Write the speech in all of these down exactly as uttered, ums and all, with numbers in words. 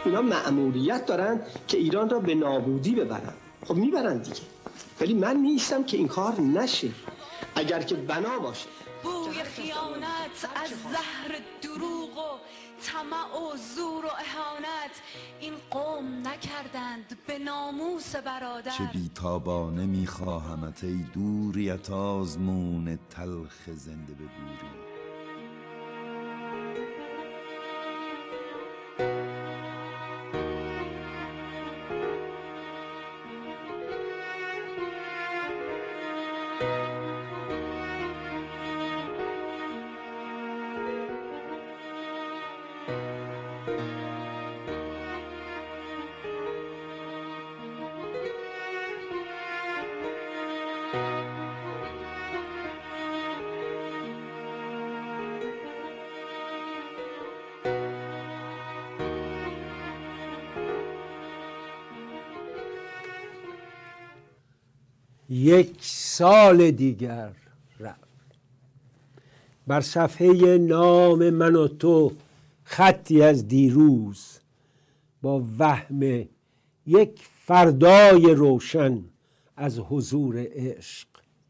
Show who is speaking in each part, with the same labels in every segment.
Speaker 1: اینا مأموریت دارن که ایران را به نابودی ببرن. خب میبرن دیگه، ولی من نیستم که این کار نشه. اگر که بنا باشه
Speaker 2: بوی خیانت از زهر دروغ و طمع و زور و اهانت این قوم نکردند به ناموس برادر.
Speaker 3: چه بیتابانه میخواهمت ای دوریت آزمون تلخ زنده به گوری.
Speaker 4: یک سال دیگر رفت. بر صفحه نام من و تو خطی از دیروز با وهم یک فردای روشن از حضور عشق.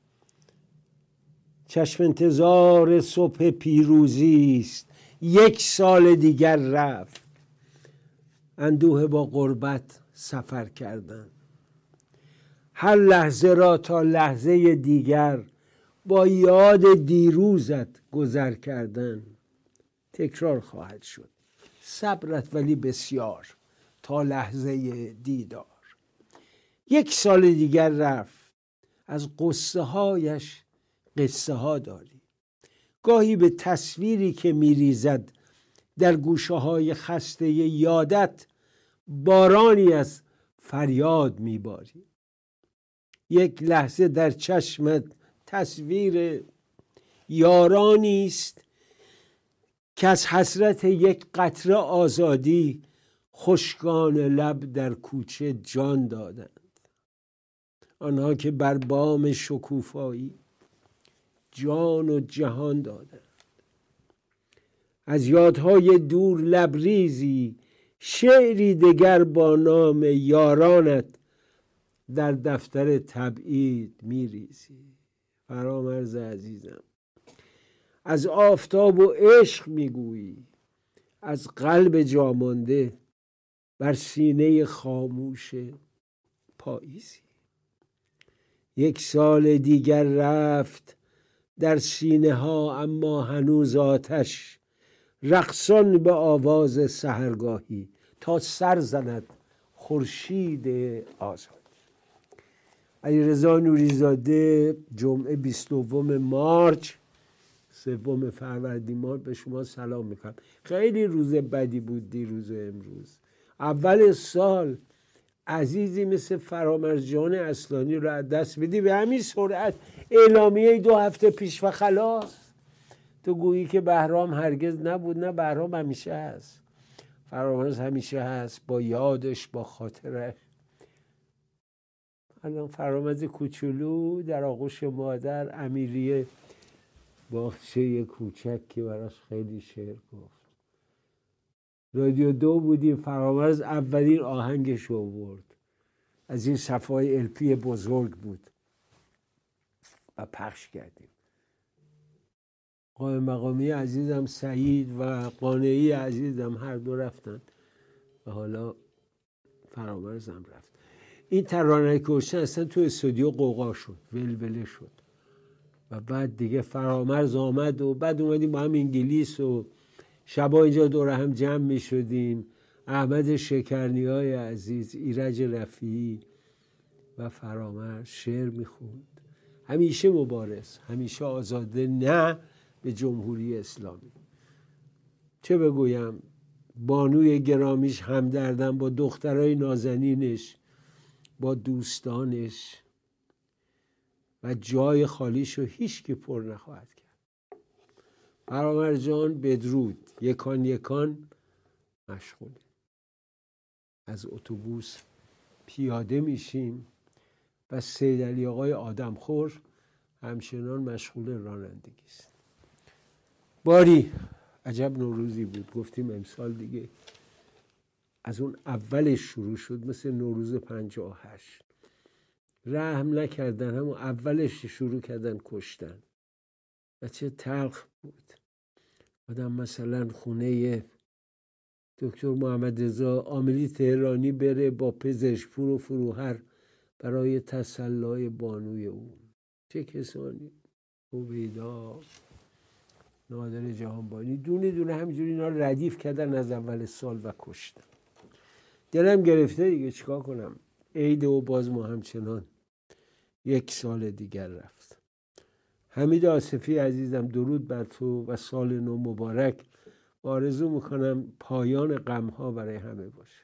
Speaker 4: چشم انتظار صبح پیروزی است، یک سال دیگر رفت. اندوه با غربت سفر کردن، هر لحظه را تا لحظه دیگر با یاد دیروزت گذر کردن. تکرار خواهد شد صبرت ولی بسیار تا لحظه دیدار. یک سال دیگر رفت، از قصه هایش قصه ها داری. گاهی به تصویری که میریزد در گوشه های خسته یادت بارانی از فریاد میباری. یک لحظه در چشمت تصویر یارانی است که از حسرت یک قطره آزادی خشکان لب در کوچه جان دادند. آنها که بر بام شکوفایی جان و جهان دادند. از یادهای دور لبریزی شعری دگر با نام یارانت در دفتر تبعید میریزی. فرامرز عزیزم، از آفتاب و عشق میگویی، از قلب جامانده بر سینه خاموش پاییزی. یک سال دیگر رفت در سینه ها اما هنوز آتش، رقصان به آواز سحرگاهی تا سر زند خورشید آزاد. علیرضا نوری‌زاده، جمعه بیست و دوم مارس سوم فروردین ماه. به شما سلام میکنم. خیلی روز بدی بود دیروز و امروز. اول سال عزیزی مثل فرامرز جان اصلانی رو از دست بدی به همین سرعت. اعلامیه دو هفته پیش و خلاص. تو گویی که بهرام هرگز نبود. نه، بهرام همیشه هست. فرامرز همیشه هست، با یادش، با خاطرش. الان فرامرز کوچولو در آغوش مادر، امیریه باغچه کوچک که براش خیلی شعر گفت. رادیو دو بودیم، فرامرز اولین آهنگش آورد. از این صفحه‌های الپی بزرگ بود و پخش کردیم. قائم مقامی عزیزم سعید و قانعی عزیزم هر دو رفتن و حالا فرامرزم رفت. این ترانه کشتن اصلا تو استودیو قوقا شد، ولوله شد و بعد دیگه فرامرز آمد و بعد اومدیم با هم انگلیس و شبا اینجا دور هم جمع می شدیم. احمد شکرنیای عزیز، ایرج رفیعی و فرامرز شعر می خوند. همیشه مبارز، همیشه آزاده، نه به جمهوری اسلامی. چه بگویم، بانوی گرامیش همدردم با دخترای نازنینش، با دوستانش و جای خالیشو هیچ کی پر نخواهد کرد. فرامرز جان بدرود. یکان یکان مشغوله. از اتوبوس پیاده میشیم و سید علی آقای آدمخور همچنان مشغول رانندگی است. باری عجب نوروزی بود. گفتیم امسال دیگه از اون اولش شروع شد، مثل نوروز پنجاه و هشت. رحم نکردن، همون اولش شروع کردن کشتن و چه تلخ بود. آدم مثلا خونه دکتر محمد رضا عاملی تهرانی بره با پزشکپور و فروهر برای تسلای بانوی او. چه کسانی؟ عبیدا، نادر جهانبانی، دونه دونه همینجوری اینا ردیف کردن از اول سال و کشتن. دلم گرفته دیگه، چیکار کنم؟ عید و باز ما همچنان یک سال دیگر رفت. حمید آصفی عزیزم، درود بر تو و سال نو مبارک. آرزو میکنم پایان غم‌ها برای همه باشه.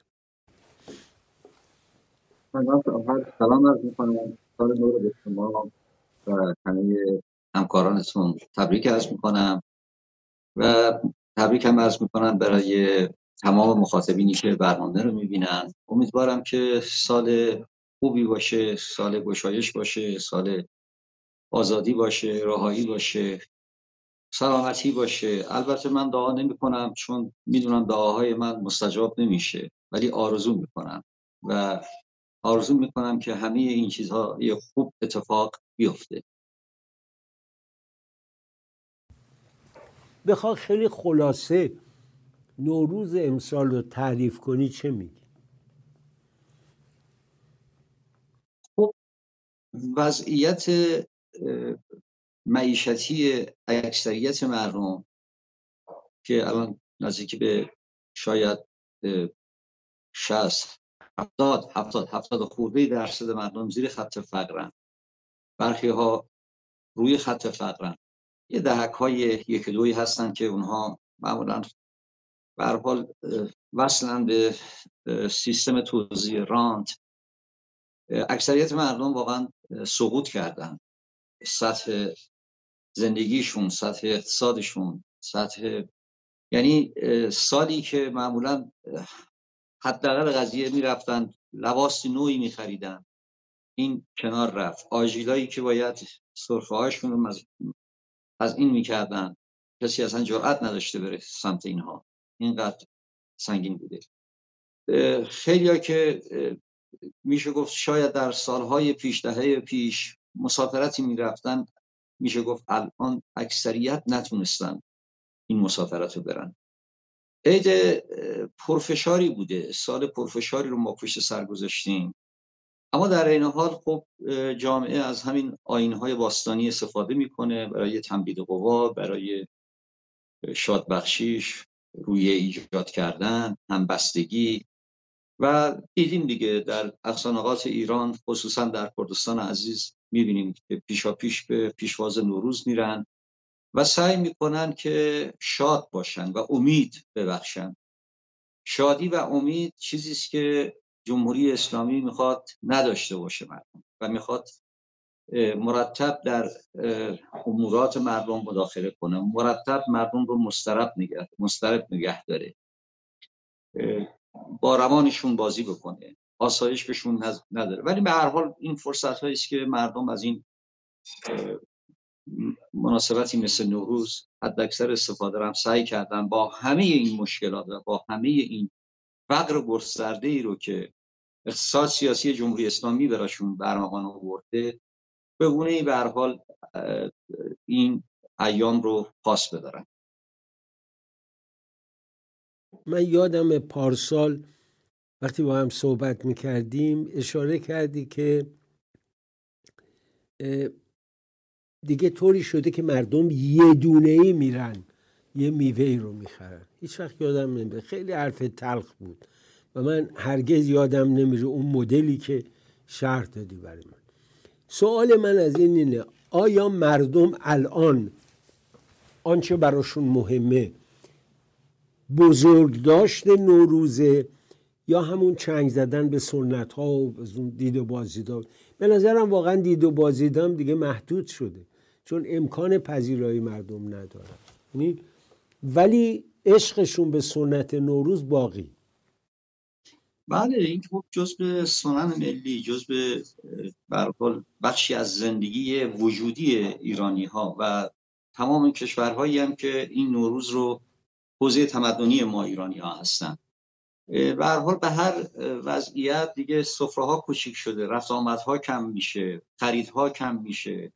Speaker 5: من سلام عرض میکنم، سال نو رو به شما و همه همکارانتون تبریک عرض میکنم و تبریک هم عرض میکنم برای تمام مخاطبینی که برنامه رو میبینن. امیدوارم که سال خوبی باشه، سال گشایش باشه، سال آزادی باشه، رهایی باشه، سلامتی باشه. البته من دعا نمی کنم چون میدونم دعاهای من مستجاب نمیشه، ولی آرزو میکنم و آرزو میکنم که همه این چیزها یه خوب اتفاق بیفته.
Speaker 4: بخواه خیلی خلاصه نوروز امسال رو تعریف کنی چه میگی؟
Speaker 5: خب وضعیت معیشتی اکثریت مردم که الان نزدیک به شاید شصت هفتاد هفتاد هفتاد خورده درصد مردم زیر خط فقرن، برخی ها روی خط فقرن، یه دهک های یک دوی هستن که اونها معمولا به هر حال وصلن به سیستم توزیع رانت. اکثریت مردم واقعا سقوط کردن، سطح زندگیشون، سطح اقتصادشون، سطح، یعنی سالی که معمولا حداقل قضیه میرفتن لباس نوعی میخریدن، این کنار رفت. آژیلایی که باید سرفه هاشون رو از این میکردن، کسی اصلا جرئت نداشته بره سمت اینها، اینقدر سنگین بوده. خیلی ها که میشه گفت شاید در سالهای پیش، دهه پیش مسافرتی میرفتن، میشه گفت الان اکثریت نتونستن این مسافرت رو برن. عید پرفشاری بوده، سال پرفشاری رو ما پشت سر گذاشتیم، اما در این حال خب جامعه از همین آیین‌های باستانی استفاده میکنه برای تنبیه قوا، برای شادبخشیش، رویه ایجاد کردن، همبستگی. و دیدیم دیگه در اقصانقاط ایران، خصوصا در کردستان عزیز، میبینیم که پیشا پیش به پیشواز نوروز میرن و سعی میکنن که شاد باشن و امید ببخشن. شادی و امید چیزی است که جمهوری اسلامی میخواد نداشته باشه مردم و میخواد مرتب در امورات مردم مداخله کنه، مرتب مردم رو مضطرب نگه مضطرب نگه داره، با روانشون بازی بکنه، آسایش بهشون نداره. ولی به هر حال این فرصت هایی است که مردم از این مناسبتی مثل نوروز حداکثر استفاده رو سعی کردن، با همه این مشکلات و با همه این فقر گسترده ای رو که اقتصاد سیاسی جمهوری اسلامی براشون برمغان آورده، به گونه‌ای به هر حال این ایام رو پاس بدارن.
Speaker 4: من یادم پارسال وقتی با هم صحبت میکردیم اشاره کردی که دیگه طوری شده که مردم یه دونه‌ای میرن یه میوه‌ای رو میخرن. هیچ وقت یادم نمیره، خیلی حرف تلخ بود و من هرگز یادم نمیره اون مدلی که شرح دادی برای من. سوال من از این اینه، آیا مردم الان آنچه براشون مهمه بزرگ داشته نوروزه یا همون چنگ زدن به سنت ها و دید و بازدیدم؟ به نظرم واقعا دید و بازدیدم دیگه محدود شده، چون امکان پذیرایی مردم ندارن. یعنی ولی عشقشون به سنت نوروز باقی.
Speaker 5: بله، این خب جزء سنن ملی، جزء به هر حال بخشی از زندگی وجودی ایرانی ها و تمام کشورهایی هم که این نوروز رو حوزه تمدنی ما ایرانی ها هستن. به هر حال به هر وضعیت دیگه سفره‌ها کوچیک شده، رفت آمدها کم میشه، خریدها کم میشه،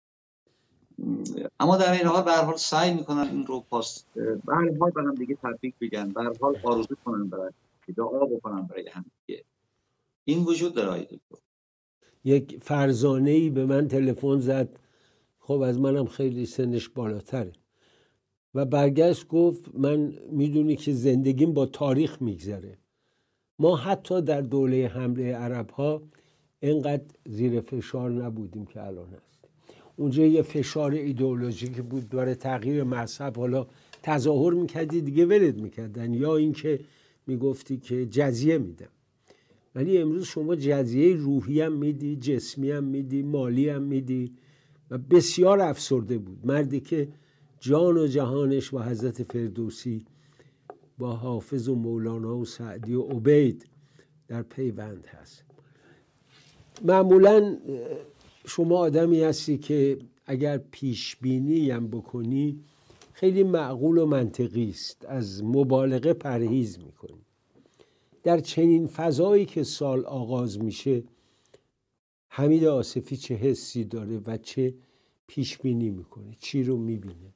Speaker 5: اما در این حال به هر حال سعی میکنن این رو پاس به هر حال به هم دیگه تبریک بگن، به هر حال آرزو کنن برای دعا بکنن برای هم دیگه. این وجود داره.
Speaker 4: یک فرزانه‌ای به من تلفن زد، خب از منم خیلی سنش بالاتره، و برگشت گفت من میدونی که زندگیم با تاریخ میگذره، ما حتی در دوره حمله عرب ها اینقدر زیر فشار نبودیم که الان هست. اونجا یه فشار ایدئولوژیک بود برای تغییر مذهب، حالا تظاهر میکردی دیگه ولد میکردن، یا اینکه میگفتی که جزیه میدم. ولی امروز شما جزیه روحی هم میدی، جسمی هم میدی، مالی هم میدی، و بسیار افسرده بود مردی که جان و جهانش با حضرت فردوسی، با حافظ و مولانا و سعدی و عبید در پیوند هست. معمولا شما آدمی هستی که اگر پیش بینی هم بکنی خیلی معقول و منطقی است، از مبالغه پرهیز میکنی. در چنین فضایی که سال آغاز میشه، حمید آصفی چه حسی داره و چه پیش بینی میکنه؟ چی رو میبینه؟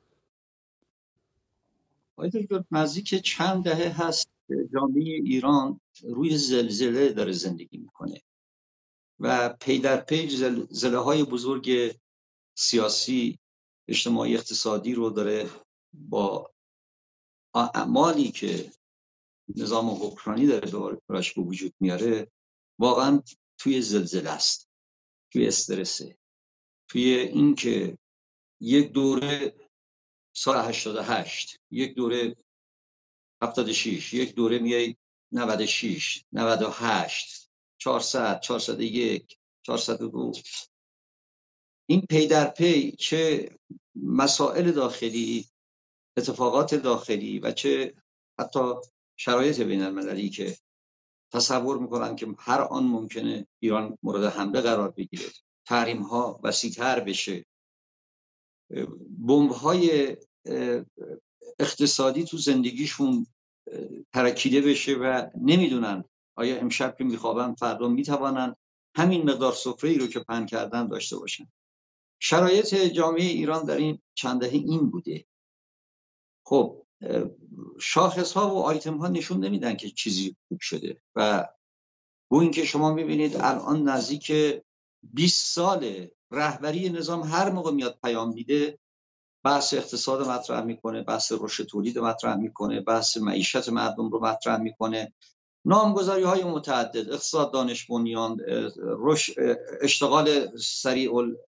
Speaker 5: آقای دکتر، نزدیک چند دهه هست جامعه ایران روی زلزله داره زندگی میکنه و پی در پی زلزله های بزرگ سیاسی، اجتماعی، اقتصادی رو داره با اعمالی که نظام حکمرانی داره براش به وجود میاره واقعا توی زلزله است، توی استرسه، توی این که یک دوره سال هشتاد و هشت، یک دوره هفتاد و شش، یک دوره میای نود و شش، نود و هشت، چهارصد، چهارصد و یک، چهارصد و دو، این پی در پی چه مسائل داخلی، اتفاقات داخلی و چه حتی شرایط بین المللی که تصور میکنن که هر آن ممکنه ایران مورد حمله قرار بگیره، تحریم ها وسیع‌تر بشه، بمب های اقتصادی تو زندگیشون ترکیده بشه و نمیدونن آیا امشب که میخوابن فردا میتوانن همین مقدار سفره‌ای رو که پهن کردن داشته باشن. شرایط جامعه ایران در این چند دهه این بوده. خب شاخص ها و آیتم ها نشون نمیدن که چیزی خوب شده و با اینکه شما میبینید الان نزدیک بیست سال رهبری نظام هر موقع میاد پیام میده، بحث اقتصاد مطرح میکنه، بحث رشد تولید مطرح میکنه، بحث معیشت مردم رو مطرح میکنه، نامگذاری های متعدد، اقتصاد دانش بنیان، اشتغال سریع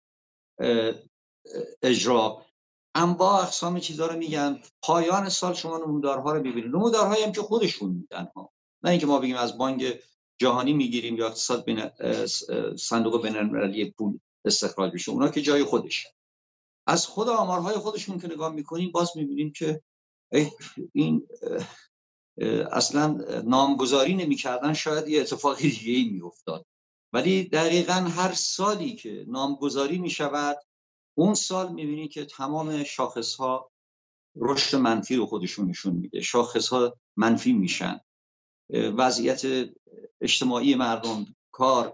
Speaker 5: اجرا، انواع اقسام چیزا رو میگن. پایان سال شما نمودارها رو میبینید، نمودارهایی هم که خودشون میدن ها، نه اینکه ما بگیم از بانک جهانی میگیریم یا اقتصاد بین صندوق بین‌المللی پول استخراج بشه، اونا که جای خودش. از خود آمارهای خودشون که نگاه میکنیم باز میبینیم که این اصلا نامگذاری نمیکردن شاید یه اتفاق دیگه ای میافتاد، ولی دقیقاً هر سالی که نامگذاری میشود اون سال میبینی که تمام شاخصها رشد منفی رو خودشون نشون میده، شاخصها منفی میشن، وضعیت اجتماعی مردم، کار،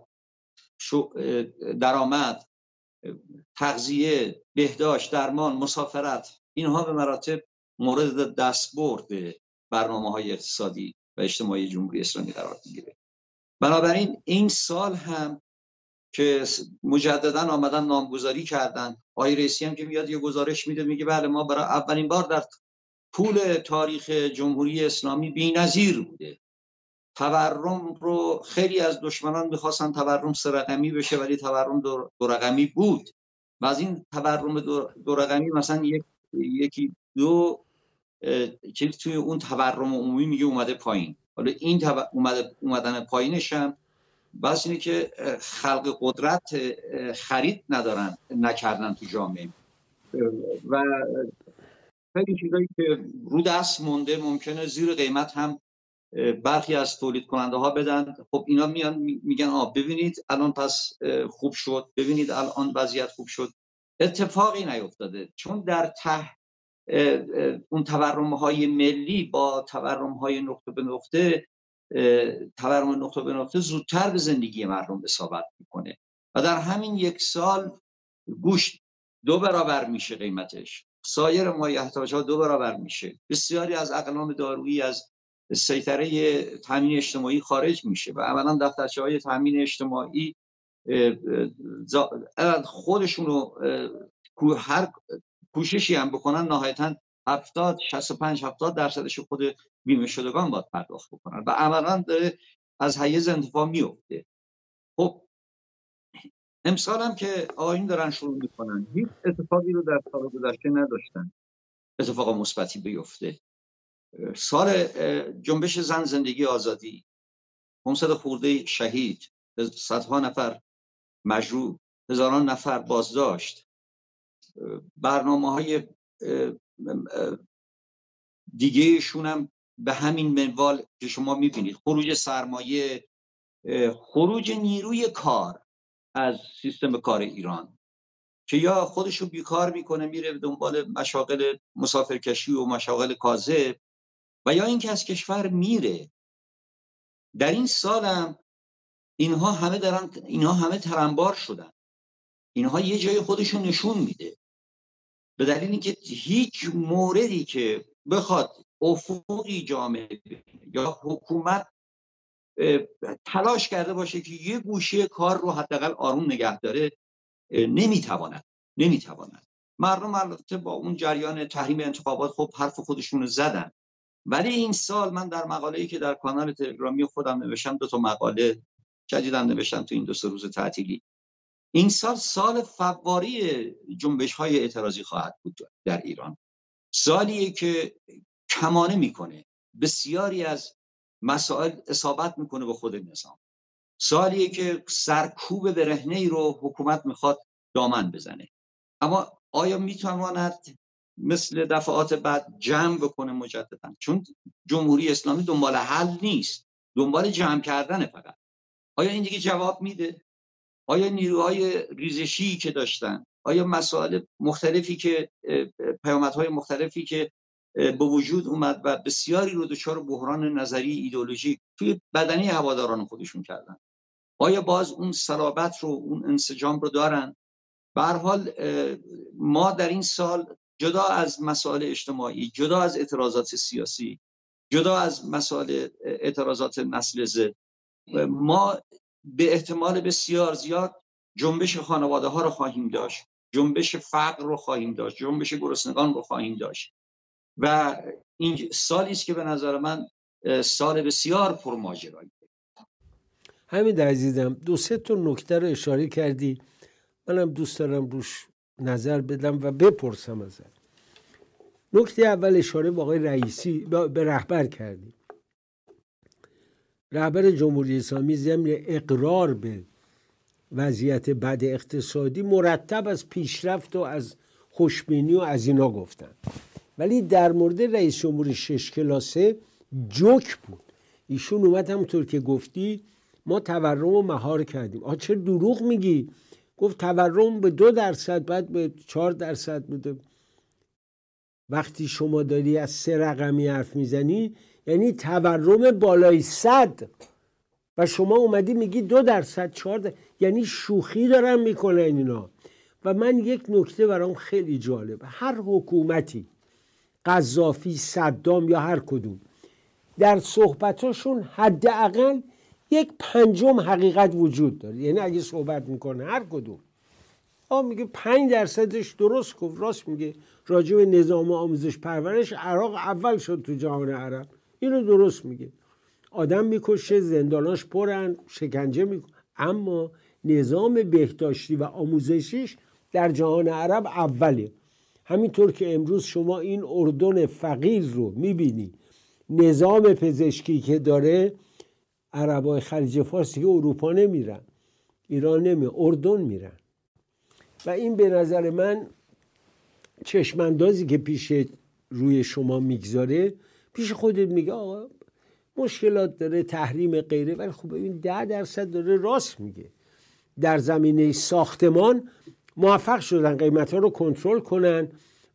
Speaker 5: درآمد، تغذیه، بهداشت، درمان، مسافرت، اینها به مراتب مورد دستبرد برنامه‌های اقتصادی و اجتماعی جمهوری اسلامی قرار میگیره. بنابراین این سال هم که مجددا آمدن نامگذاری کردن، آقای رئیسی هم که میاد یه گزارش میده میگه بله ما برای اولین بار در طول تاریخ جمهوری اسلامی بی‌نظیر بوده. تورم رو خیلی از دشمنان میخواستن تورم سه رقمی بشه ولی تورم دو, دو رقمی بود و از این تورم دو, دو رقمی مثلا یک یکی دو چیز توی اون تورم عمومی میگه اومده پایین. حالا این اومده اومدن پایینش هم بس اینه که خلق قدرت خرید ندارن نکردن تو جامعه و خیلی چیزایی که رو دست مونده ممکنه زیر قیمت هم برخی از تولید کننده ها بدن. خب اینا میان میگن آ ببینید الان پس خوب شد، ببینید الان وضعیت خوب شد. اتفاقی نیفتاده چون در ته اون تورم‌های ملی با تورم‌های نقطه به نقطه، تورم نقطه به نقطه زودتر به زندگی مردم اصابت میکنه و در همین یک سال گوشت دو برابر میشه قیمتش، سایر مایحتاج‌ها دو برابر میشه، بسیاری از اقلام دارویی از سیطره تامین اجتماعی خارج میشه و عملاً دفترچه‌های تامین اجتماعی خودشونو هر کوششی هم بکنن نهایتاً هفتاد شصت و پنج هفتاد درصدش خود بیمه شدگان باید پرداخت بکنن و عملاً داره از حیز انتفاع میفته. خب امسال هم که آیین دارن شروع میکنن، هیچ اتفاقی رو در سال گذشته نداشتن اتفاق مثبتی بیفته. سال جنبش زن زندگی آزادی، پانصد خورده شهید، صدها نفر مجروح، هزاران نفر بازداشت، برنامه‌های دیگه شون هم به همین منوال که شما میبینید، خروج سرمایه، خروج نیروی کار از سیستم کار ایران که یا خودشو بیکار میکنه میره دنبال مشاغل مسافرکشی و مشاغل کاذب و یا اینکه از کشور میره. در این سالم اینها همه دارن اینها همه ترنبار شدن، اینها یه جای خودشون نشون میده، به دلیل اینکه هیچ موردی که بخواد افقی جامعه یا حکومت تلاش کرده باشه که یه گوشه کار رو حداقل آروم نگه داره نمیتواند نمیتواند مردم البته با اون جریان تحریم انتخابات خب حرف خودشون رو زدن، ولی این سال من در مقاله‌ای که در کانال تلگرامی خودم نوشتم، دو تا مقاله جدیداً نوشتم تو این دو سه روز تعطیلی، این سال سال فواری جنبش‌های اعتراضی خواهد بود در ایران. سالیه که کمانه میکنه بسیاری از مسائل اصابت میکنه به خود نظام، سالیه که سرکوب برهنه‌ای رو حکومت میخواد دامن بزنه. اما آیا میتواند مثل دفعات بعد جمع بکنه مجددا؟ چون جمهوری اسلامی دنبال حل نیست، دنبال جمع کردن فقط. آیا این دیگه جواب میده؟ آیا نیروهای ریزشی که داشتن، آیا مسائل مختلفی که پیامدهای مختلفی که به وجود اومد و بسیاری رو دچار بحران نظری ایدئولوژی توی بدنی هواداران خودشون کردن، آیا باز اون صلابت رو، اون انسجام رو دارن؟ به هر حال ما در این سال جدا از مسائل اجتماعی، جدا از اعتراضات سیاسی، جدا از مسائل اعتراضات نسل زد، ما به احتمال بسیار زیاد جنبش خانواده ها رو خواهیم داشت، جنبش فقر رو خواهیم داشت، جنبش گرسنگان رو خواهیم داشت و این سالی است که به نظر من سال بسیار پرماجرایی.
Speaker 4: همین عزیزم، دو سه تا نکته رو اشاره کردی، منم دوست دارم روش نظر بدم و بپرسم ازت. نکته اول اشاره به آقای رئیسی، به رهبر کردی. رهبر جمهوری اسلامی ضمن اقرار به وضعیت بد اقتصادی مرتب از پیشرفت و از خوشبینی و از اینا گفتن، ولی در مورد رئیس جمهور شش کلاسه جوک بود. ایشون اومد همونطور که گفتی ما تورم رو مهار کردیم. آ چه دروغ میگی؟ گفت تورم به دو درصد بعد به چهار درصد بوده. وقتی شما داری از سه رقمی حرف میزنی یعنی تورم بالای صد و شما اومدی میگی دو درصد چهار درصد، یعنی شوخی دارن میکنن اینا. و من یک نکته برام خیلی جالبه، هر حکومتی، قذافی، صدام یا هر کدوم، در صحبتاشون حداقل یک پنجم حقیقت وجود داره. یعنی اگه صحبت میکنه هر کدوم آ میگه پنج درصدش درست گفت، راست میگه، راجع به نظام آموزش پرورش عراق اول شد تو جهان عرب، اینو درست میگه. آدم میکشه، زنداناش پرن، شکنجه میکنه، اما نظام بهداشتی و آموزشیش در جهان عرب اوله. همینطور که امروز شما این اردن فقیر رو میبینی، نظام پزشکی که داره، عربای خلیج فارس که اروپا نمیرن، ایران نمیرن، اردن میرن. و این به نظر من چشماندازی که پیش روی شما میگذاره، پیش خودت میگه آقا مشکلات داره، تحریم غیره، ولی خب ببین ده درصد داره، راست میگه. در زمینه ساختمان موفق شدن قیمت‌ها رو کنترل کنن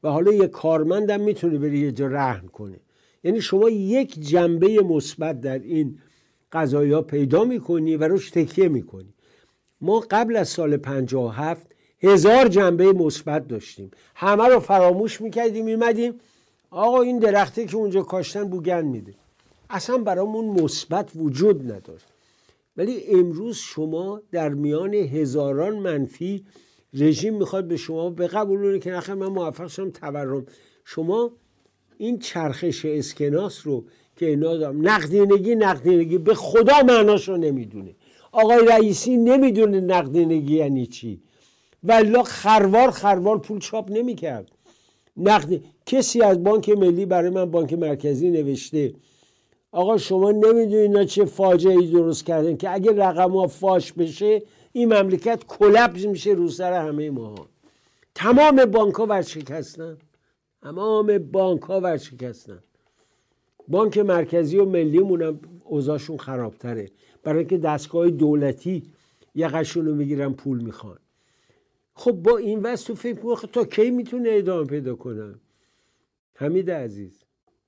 Speaker 4: و حالا یه کارمندم میتونه بری یه جا رهن کنه. یعنی شما یک جنبه مثبت در این قضایا پیدا میکنی و روش تکیه میکنی. ما قبل از سال پنجاه و هفت هزار جنبه مثبت داشتیم، همه رو فراموش میکردیم، میمدیم آقا این درخته که اونجا کاشتن بوگن میده، اصلا برامون مثبت وجود نداشت. ولی امروز شما در میان هزاران منفی رژیم میخواد به شما بقبولونه که نخیر من موفق شدم تورم. شما این چرخش اسکناس رو که اینا دارم، نقدینگی نقدینگی به خدا معناشو نمیدونه. آقای رئیسی نمیدونه نقدینگی یعنی چی، والله خروار خروار پول چاپ نمیکرد. نقد کسی از بانک ملی برای من بانک مرکزی نوشته آقا شما نمیدونید اینا چه فاجعه‌ای درست کردن که اگه رقم‌ها فاش بشه این مملکت کلپس میشه رو سر همه ما. تمام بانک‌ها ورشکستن، تمام بانک‌ها ورشکستن. بانک مرکزی و ملیمون هم اوضاعشون خرابتره، برای اینکه دستگاه دولتی یقشون رو میگیرن پول میخوان. خب با این وضع تو فکر می‌کنی تا کی میتونه ادامه پیدا کنه؟ حمید عزیز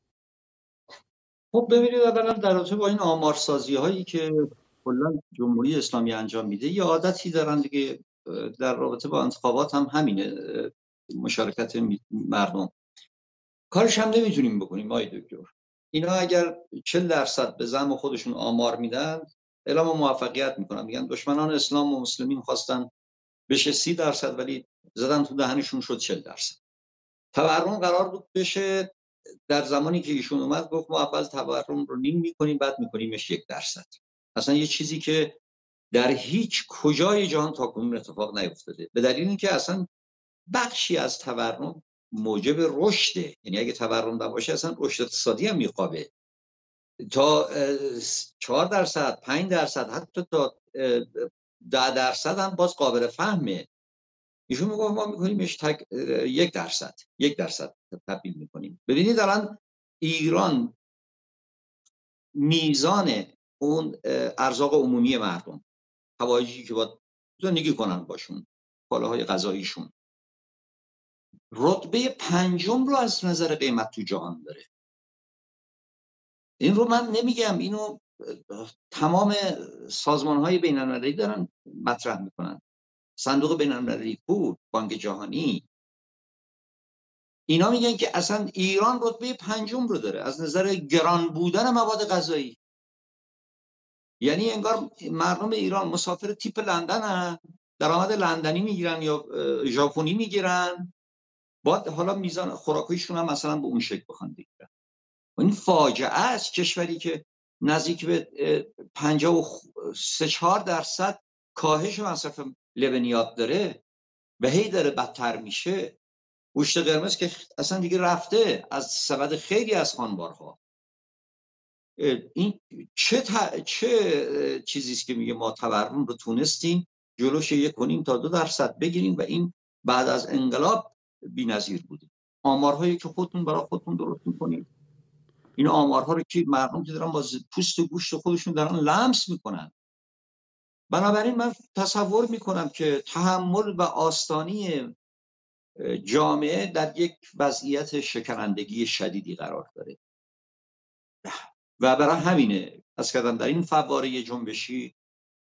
Speaker 5: خب ببینید اولا در رابطه با این آمارسازی هایی که کلا جمهوری اسلامی انجام میده یه عادتی دارن دیگه، در رابطه با انتخابات هم همینه، مشارکت مردم. کارش هم نمیتونیم بکنیم آقای دکتر. اینا اگر چهل درصد به زعم خودشون آمار میدن اعلام موفقیت میکنن، میگن دشمنان اسلام و مسلمین خواستن بشه سی درصد ولی زدن تو دهنشون شد چهل درصد. تورم قرار بود بشه، در زمانی که ایشون اومد گفت ما اول تورم رو نیم میکنیم بعد میکنیمش یک درصد. اصلا یه چیزی که در هیچ کجای جهان تاکنون اتفاق نیفتاده، به دلیل اینکه اصلا بخشی از تورم موجب رشده. یعنی اگه تورم نباشه اصلا رشد اقتصادی هم میخوابه. تا چهار درصد پنج درصد حتی تا ده درصد هم باز قابل فهمه. ایشون میگه ما میکنیمش تک یک درصد یک درصد تبدیل میکنیم. ببینید الان ایران میزان اون ارزاق عمومی مردم، حوایجی که باید زندگی کنن باشون، کالاهای غذاییشون، رتبه پنجم رو از نظر قیمت تو جهان داره. این رو من نمیگم، اینو تمام سازمان‌های بین‌المللی دارن مطرح میکنن. صندوق بین‌المللی پول، بانک جهانی، اینا میگن که اصلا ایران رتبه پنجم رو داره از نظر گران بودن مواد غذایی. یعنی انگار مردم ایران مسافر تیپ لندن هستن، درآمد لندنی میگیرن یا ژاپنی میگیرن، بعد حالا میزان خوراکیشون هم مثلا به اون شکل بخوان بگیرن. این فاجعه است. کشوری که نزدیک به پنجاه و سه چهار درصد کاهش مصرف لبنیات داره و هی داره بدتر میشه. گوشت قرمز که اصلا دیگه رفته از سبد خیلی از خانوارها. این چه تا... چه چیزیست که میگه ما تورم رو تونستیم جلوش یک کنیم تا دو درصد بگیریم و این بعد از انقلاب بی‌نظیر بوده. آمارهایی که خودتون برای خودتون درست میکنید، این آمارها رو که مردم که دارن با پوست و گوشت خودشون دارن لمس میکنن. بنابراین من تصور میکنم که تحمل و آستانی جامعه در یک وضعیت شکنندگی شدیدی قرار داره و برای همینه از کردم در این فواره جنبشی،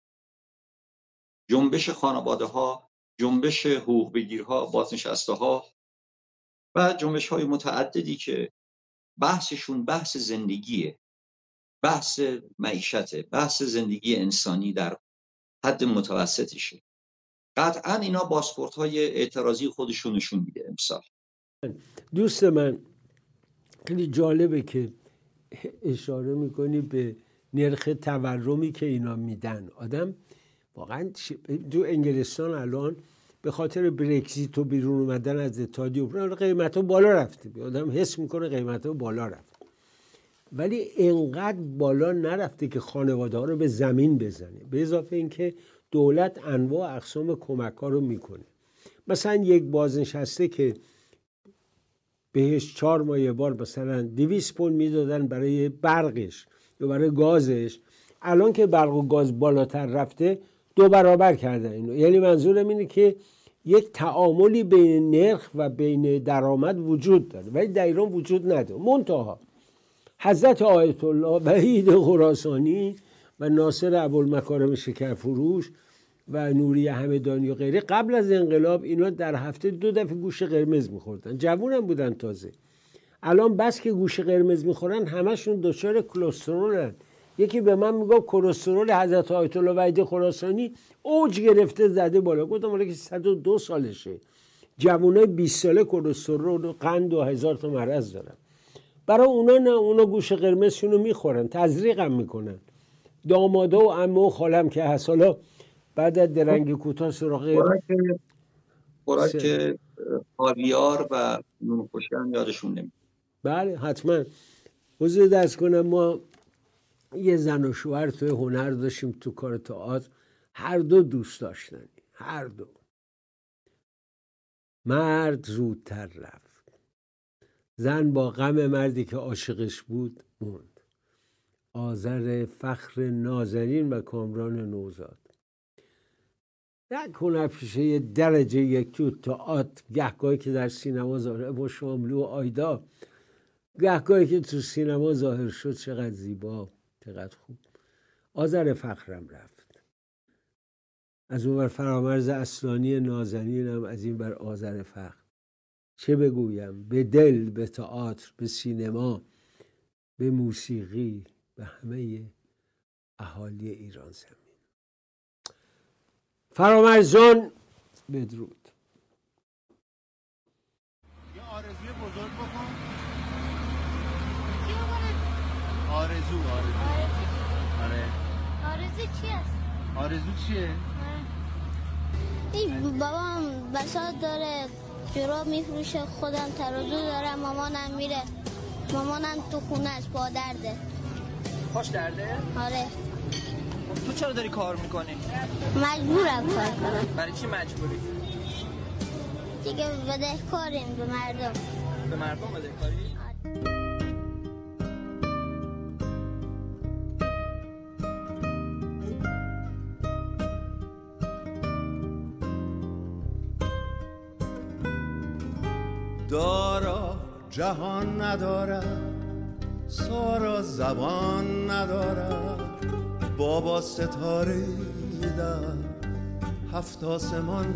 Speaker 5: جنبش خانواده ها، جنبش حقوق بگیرها، بازنشسته ها و جنبش های متعددی که بحثشون بحث زندگیه، بحث معیشته، بحث زندگی انسانی در حد متوسطشه، قطعا اینا پاسپورت های اعتراضی خودشون نشون میده. امسال
Speaker 4: دوست من خیلی جالبه که اشاره میکنی به نرخ تورمی که اینا میدن. آدم واقعا دو انگلستان الان به خاطر برگزیت و بیرون اومدن از اتحادیه اروپا قیمت ها بالا رفته، آدم حس میکنه قیمت ها بالا رفته، ولی اینقدر بالا نرفته که خانواده ها رو به زمین بزنه. به اضافه اینکه دولت انواع اقسام کمک ها رو میکنه. مثلا یک بازنشسته که بهش چهار ماه یه بار مثلا دویست پوند میدادن برای برقش یا برای گازش، الان که برق و گاز بالاتر رفته دو برابر کردن اینو. یعنی منظورم اینه که یک تعاملی بین نرخ و بین درآمد وجود داره، ولی در ایران وجود نداره. منتها حضرت آیت الله وحید خراسانی و ناصر ابوالمکارم شکرفروش و نوری همدانی و غیره قبل از انقلاب اینا در هفته دو دفعه گوشت قرمز میخوردن، جوون هم بودن تازه. الان بس که گوشت قرمز میخورن همشون دچار کلسترولن. یکی به من میگه کلسترول حضرت آیت الله وحید خراسانی اوج گرفته زده بالا. گفتم ولی که صد و دو سالشه، جوانای بیست ساله کلسترول و قند و هزار تا مرض دارن. برای اونا نه، اونا گوشت قرمزشونو میخورن، تزریق هم میکنن. دامادا و عمه و خالم که هست حالا بعد از درنگ کوتاه سراغ
Speaker 5: خوراک خاویار و نون خوشگان یادشون نمیاد.
Speaker 4: بله حتما. حضور درس کنم ما یه زن و شوهر توی هنر داشتیم تو کار تئاتر، هر دو دوست داشتن، هر دو. مرد زودتر رفت، زن با غم مردی که عاشقش بود موند. آذر فخر نازنین و کامران نوزاد. یک هنرپیشه درجه یک تو تئاتر، گهگاهی که در سینما ظاهر با شاملو و آیدا، گهگاهی که تو سینما ظاهر شد، چقدر زیبا، چقدر خوب. آذر فخرم رفت. از اون بر فرامرز اصلانی نازنینم، از این بر آذر فخر. چه بگویم؟ به دل، به تئاتر، به سینما، به موسیقی، به همه اهالی ایران زمین. فرامرزان بدرود.
Speaker 6: یه آرزوی بزرگ بکن. چی بکنم؟ آرزو آرزو آره.
Speaker 7: آرزو چی است؟
Speaker 6: آرزو چیه؟
Speaker 7: این بابام بساط داره، جوراب میفروشه، خودم ترازو دارم، مامانم میره، مامانم تو خونه است با درده.
Speaker 8: پاش درده؟
Speaker 7: آره.
Speaker 8: تو چرا داری کار میکنی؟
Speaker 7: مجبورم کار کنم.
Speaker 8: برای چی مجبوری؟
Speaker 7: دیگه بدهکاریم به مردم.
Speaker 8: به مردم بدهکاری؟
Speaker 6: دارا جهان ندارد، سارا زبان ندارد، بابا ستاره در هفت آسمان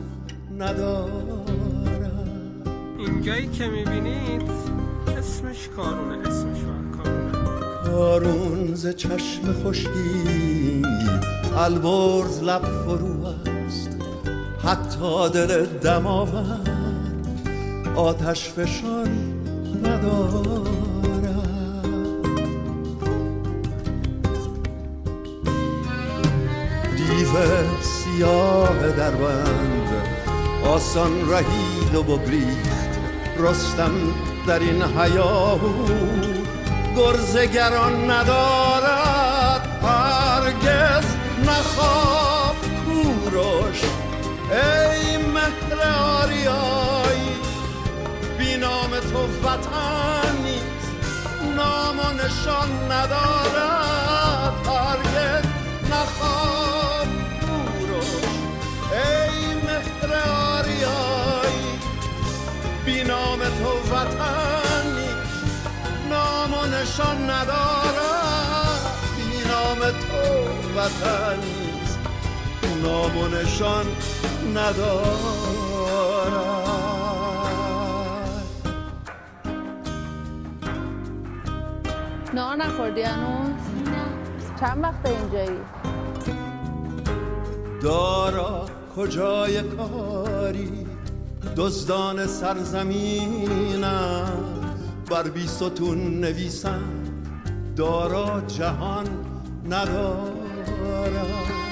Speaker 6: ندارد.
Speaker 9: اینجایی که میبینید اسمش کارونه، اسمش کارونه.
Speaker 6: کارون ز چشم خشکی البرز لب فرو است، حتی دل دماوند آتش فشان ندارد. دیو سیاه در بند آسان رهید و بگریخت، رستم در این هیاهو گرزگران ندارد. هرگز نخواب کوروش ای مهر آریایی، بی نام تو وطن نیست، نام و نشان ندارد. هرگز نخواب کوروش ای مهر آریایی، بی نام تو وطن نیست، نام و نشان ندارد. بی نام تو وطن نیست، نام و نشان ندارد.
Speaker 10: نهار نخوردی هنوز؟
Speaker 7: نه.
Speaker 10: چند وقت اینجایی؟
Speaker 6: دارا کجای کاری دزدان سرزمینم، بر بی ستون نویسم دارا جهان ندارد.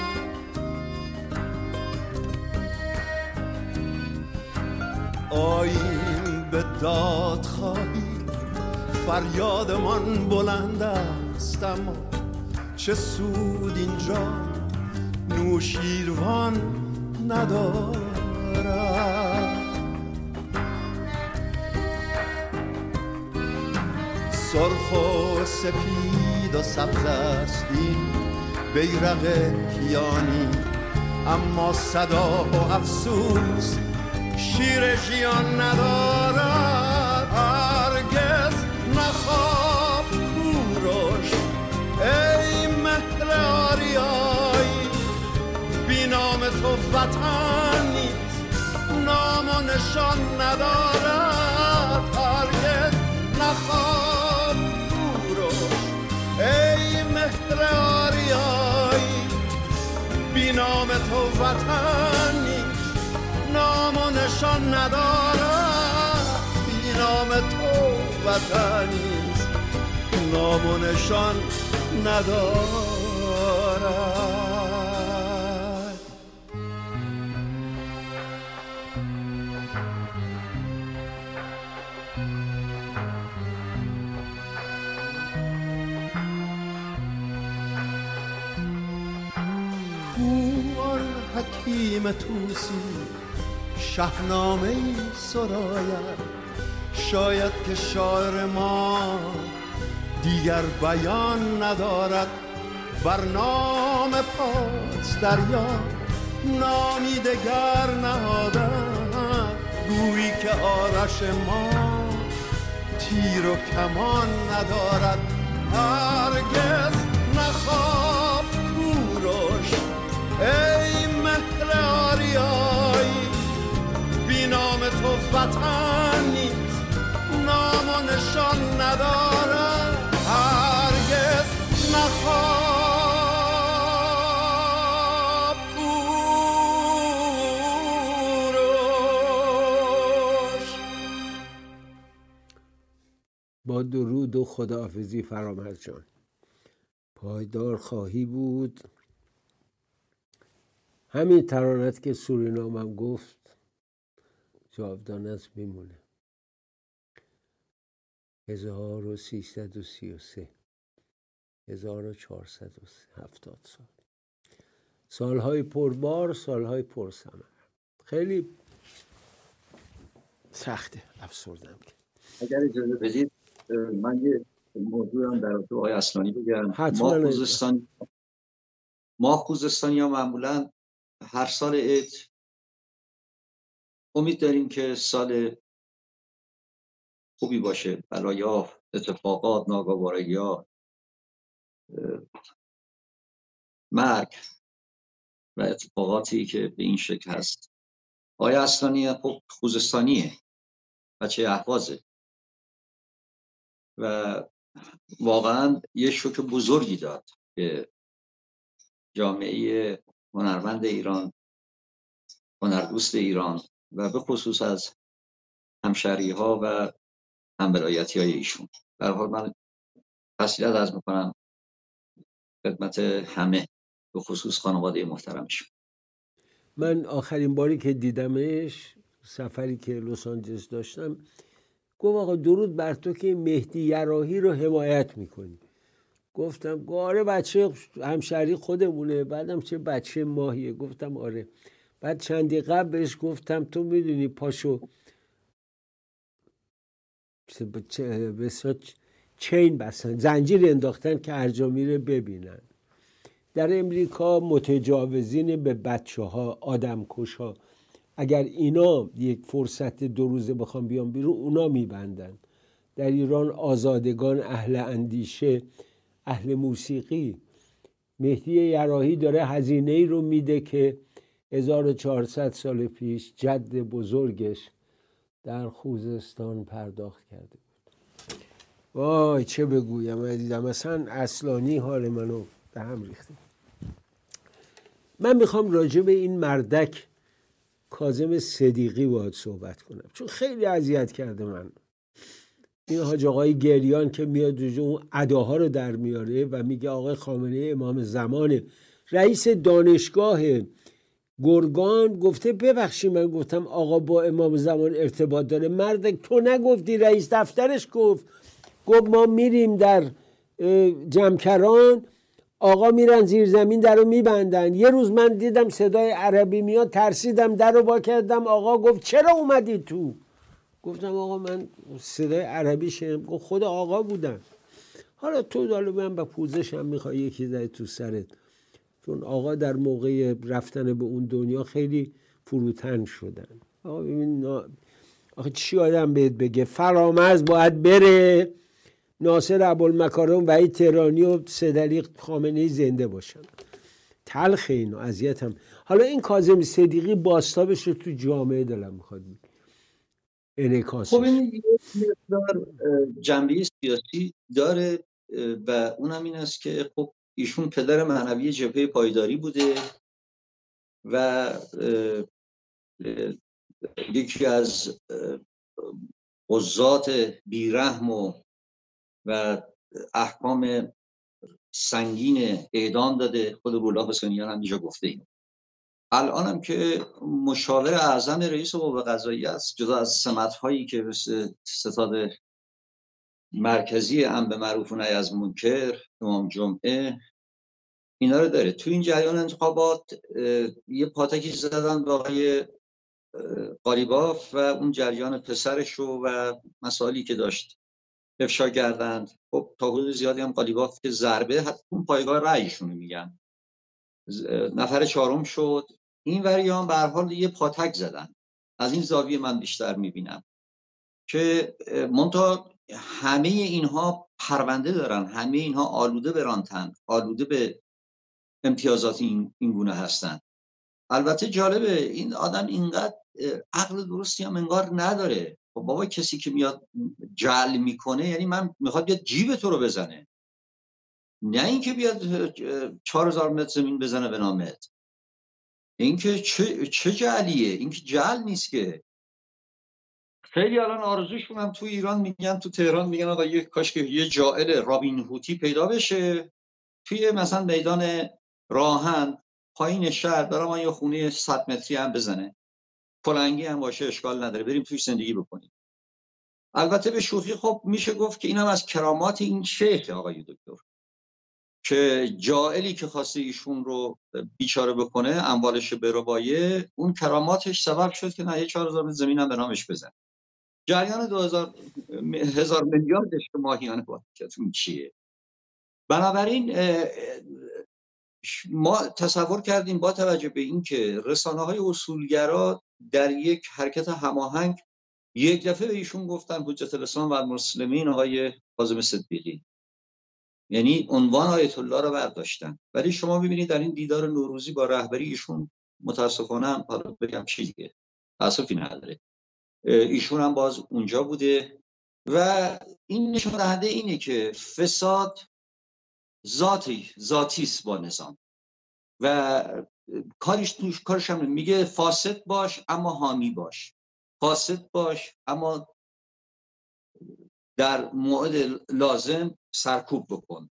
Speaker 6: آییم به داد خواهی فریادمان بلند است، اما چه سود اینجا نوشیروان ندارد. سرخ و سپید و سبز است این بیرق کیانی، اما صدا و افسوس ژیان ندارد هرگز نخواب کوروش ای مهر آریایی بی نام تو وطن نیست نام و نشان ندارد هرگز نخواب کوروش ای مهر آریایی بی نام تو وطن نیست نام و نشان ندارد بی نام تو وطن نیست نام و نشان ندارد. حکیم توسی شاهنامه ای سراید شاید که شاعر ما دیگر بیان ندارد بر نام پاس دریا نامی دگر نهادند گویی که آرش ما تیر و کمان ندارد هرگز نخواب کوروش ای مهر آریایی بی نام تو وطن نیست نام و نشان ندارد هرگز نخواب کوروش.
Speaker 4: با درود و خداحافظی فرامرز جان. پایدار خواهی بود. همین ترانت که سورینامم گفت جاودانه است میمونه. هزار و سیصد و سی و سه هزار و چهارصد و هفتاد سال، سالهای پربار، سالهای پرثمر. خیلی سخته افسردم.
Speaker 5: اگر اجازه بدید من یه موضوع هم در رابطه آقای اصلانی بگم.
Speaker 4: ما
Speaker 5: خوزستانی ما خوزستانی ها معمولا هر سال عید امید داریم که سال خوبی باشه، بلایا، اتفاقات، ناگواریا، مرگ و اتفاقاتی که به این شکل هست. آقای اصلانی خب خوزستانیه، بچه اهوازه و واقعا یه شوک بزرگی داد که جامعه هنرمند ایران، هنردوست ایران و به خصوص از همشهری ها و همولایتی های ایشون. در حال من تسلیت عرض میکنم خدمت همه، به خصوص خانواده محترمشون.
Speaker 4: من آخرین باری که دیدمش، سفری که لس آنجلس داشتم، گفت آقا درود بر تو که مهدی یراحی رو حمایت میکنی. گفتم آره بچه همشهری خودمونه. بعدم چه بچه ماهیه. گفتم آره. بعد چندی قبل بهش گفتم تو میدونی پاشو بسیار چین بستن، زنجیر انداختن که هر جا میره ببینن. در امریکا متجاوزین به بچه ها، آدم کش ها، اگر اینا یک فرصت دو روزه بخوام بیان بیرون اونا میبندن. در ایران آزادگان، اهل اندیشه، اهل موسیقی. مهدی یراحی داره هزینه ای رو میده که هزار و چهارصد سال پیش جد بزرگش در خوزستان پرداخت کرده بود. وای چه بگویم، من دیدم مثلا اصلانی حال منو به هم ریخته. من میخوام راجع به این مردک کاظم صدیقی باهات صحبت کنم، چون خیلی اذیت کرده من. این حاج آقای گریان که میاد اون اداها رو در میاره و میگه آقای خامنه‌ای امام زمان، رئیس دانشگاه گرگان گفته ببخشید من گفتم آقا با امام زمان ارتباط داره. مرد تو نگفتی، رئیس دفترش گفت. گفت ما میریم در جمکران، آقا میرن زیر زمین در رو میبندن. یه روز من دیدم صدای عربی میاد، ترسیدم در رو با کردم. آقا گفت چرا اومدی تو؟ گفتم آقا من صدای عربی شنیدم. گفت خود آقا بودن. حالا تو دالو من با پوزشم میخوای یکی زد تو سرت، چون آقا در موقع رفتن به اون دنیا خیلی فروتن شدن. آقا ببین آخه چی آدم بهت بگه؟ فرامرز باید بره، ناصر ابوالمکارم، وحید تهرانی و صدلیق خامنه‌ای زنده باشن. تلخ اینو، اذیت هم. حالا این کاظم صدیقی باستابش رو تو جامعه دلم میخواد انعکاسش.
Speaker 5: خب این یه مقدار جنبه سیاسی داره و اونم این است که خب ایشون پدر معنوی جبهه پایداری بوده و یکی از قضات بیرحم و و احکام سنگین اعدام داده. خود روح حسینیان هم اینجا گفته این. الان هم که مشاور اعظم رئیس قوه قضاییه است، جدا از سمت‌هایی که ستاد مرکزی امر معروف و نهی از منکر، امام جمعه، اینا رو داره. تو این جریان انتخابات یه پاتکی زدن به آقای قالیباف و اون جریان پسرش رو و مسائلی که داشت افشا کردند. خب تا حدود زیادی هم قالیباف که ضربه حتی اون پایگاه رأیشون رو میگن نفر چهارم شد. این وریان به هر حال یه پاتک زدن. از این زاویه من بیشتر میبینم که منتها همه اینها پرونده دارن، همه اینها آلوده به رانتن، آلوده به امتیازات این, این گونه هستن. البته جالبه این آدم اینقدر عقل درستی هم انگار نداره. خب بابا کسی که میاد جعل میکنه یعنی من میخواد بیاد جیب تو رو بزنه، نه اینکه بیاد چهار هزار متر زمین بزنه به نامت. این که چه, چه جعلیه؟ این که جعل نیست که. خیلی الان آرزوشون هم تو ایران میگن، تو تهران میگن آقا یه کاش که یه جاعل رابین هوتی پیدا بشه توی مثلا میدان راهن پایین شهر، برای ما یه خونه صد متری هم بزنه، پلنگی هم باشه، اشکال نداره، بریم توی زندگی بکنیم. البته به شوخی خب میشه گفت که اینم از کرامات این شیخ آقای دکتر که جاعلی که خواسته ایشون رو بیچاره بکنه، اموالش به ربایه، اون کراماتش سبب شد که نه یه چهار هزار زمین هم به نامش بزن. جریان دو هزار هزار میلیاردش که ماهیانه باید چیه؟ بنابراین ما تصور کردیم با توجه به این که رسانه‌های اصولگرا در یک حرکت هماهنگ یک دفعه به ایشون گفتن حجت الاسلام و المسلمین آقای کاظم صدیقی، یعنی عنوان آیت الله رو برداشتن. ولی شما ببینید در این دیدار نوروزی با رهبری ایشون متاسفانه هم حالا بگم چی دیگه تأسفی نداره، ایشون هم باز اونجا بوده و این نشون دهنده اینه که فساد ذاتی ذاتی است با نظام و کارش توش کارش هم میگه فاسد باش اما حامی باش، فاسد باش اما در موعد لازم سرکوب بکن.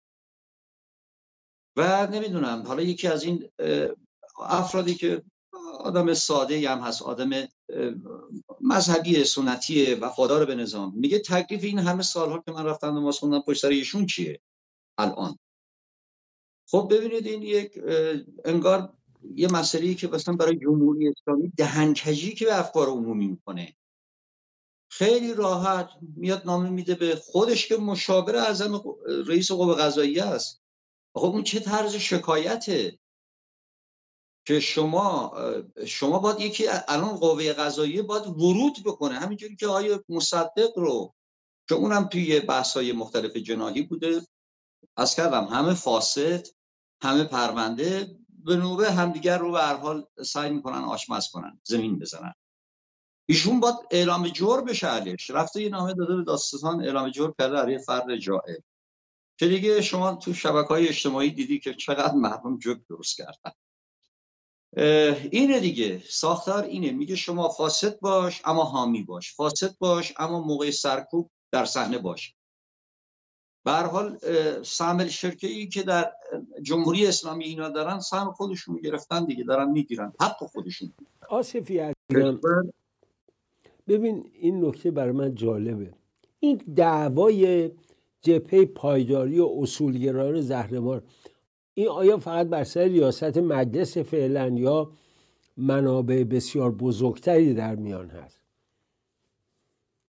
Speaker 5: و نمیدونم حالا یکی از این افرادی که آدم ساده هم هست، آدم مذهبی سنتی وفادار به نظام، میگه تکلیف این همه سالها که من رفتم نماز خوندم پشت سر ایشون چیه الان؟ خب ببینید این یک انگار یه مسئله‌ای که مثلا برای جمهوری اسلامی دهنکجی که به افکار عمومی میکنه، خیلی راحت میاد نامه میده به خودش که مشاور اعظم رئیس قوه قضاییه است. خب اون چه طرز شکایته که شما شما باید یکی الان قوه قضاییه باید ورود بکنه، همینجوری که آیه مصدق رو که اونم توی بحث‌های مختلف جنایی بوده، از کردم همه فاسد، همه پرونده به نوبه همدیگر رو به هر حال سعی میکنن آشمز کنن، زمین بزنن. ایشون باید اعلام جرم بشه علیش، رفته یه نامه داده به دادستان اعلام جرم کرده علیه فرد جائر که دیگه شما تو شبکه‌های اجتماعی دیدی که چقدر مردم جوک درست کردن. اینه دیگه، ساختار اینه، میگه شما فاسد باش اما حامی باش، فاسد باش اما موقع سرکوب در صحنه باش. به هر حال سهم الشرکه‌ای که در جمهوری اسلامی اینا دارن سهم خودشون گرفتن دیگه، دارن میگیرن حق خودشون.
Speaker 4: آصفی عزیزم ببین این نکته برای من جالبه، این دعوای جبهه پایداری و اصولگرایان زهرمار، این آیا فقط بر سر ریاست مجلس فعلا یا منابع بسیار بزرگتری در میان هست؟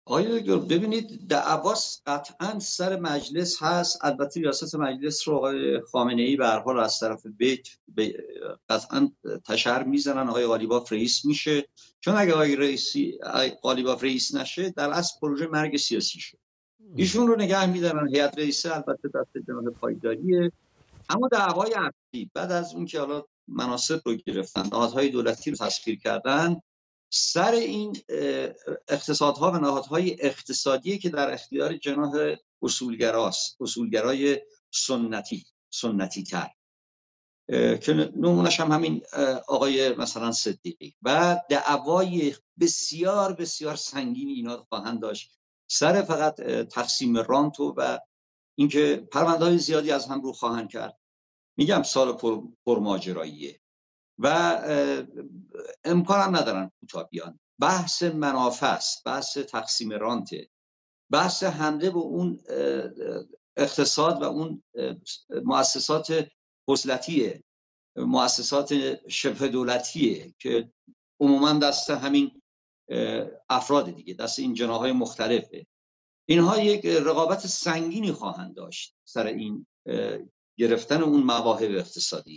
Speaker 5: آیا ببینید دعواس قطعا سر مجلس هست. البته ریاست مجلس رو آقای خامنه‌ای به هر حال از طرف بیت قطعا تشر میزنن آقای قالیباف رئیس میشه، چون اگه آقای رئیسی قالیباف رئیس نشه در اصل پروژه مرگ سیاسی شد. ایشون رو نگه میدارن، هیئت رئیسه البته دست جناح پایداریه. اما دعوای اصلی بعد از اون که حالا مناصب رو گرفتن، نهادهای دولتی رو تسخیر کردن، سر این اقتصادها و نهادهای اقتصادی که در اختیار جناح اصولگراست، اصولگرای سنتی سنتی تر که نمونش هم همین آقای مثلا صدیقی و دعوای بسیار بسیار سنگین اینا خواهند داشت سر فقط تقسیم رانتو و اینکه پرونده‌های زیادی از هم رو خواهند کرد. میگم سال پر پرماجراییه و امکان هم ندارن کوتاه بیان. بحث منافع است، بحث تقسیم رانته، بحث حمله به اون اقتصاد و اون مؤسسات وصلتیه، مؤسسات شبه دولتیه که عموما دست همین افراد دیگه، دست این جناح‌های مختلفه. اینها یک رقابت سنگینی خواهند داشت سر این گرفتن اون مواهب اقتصادی.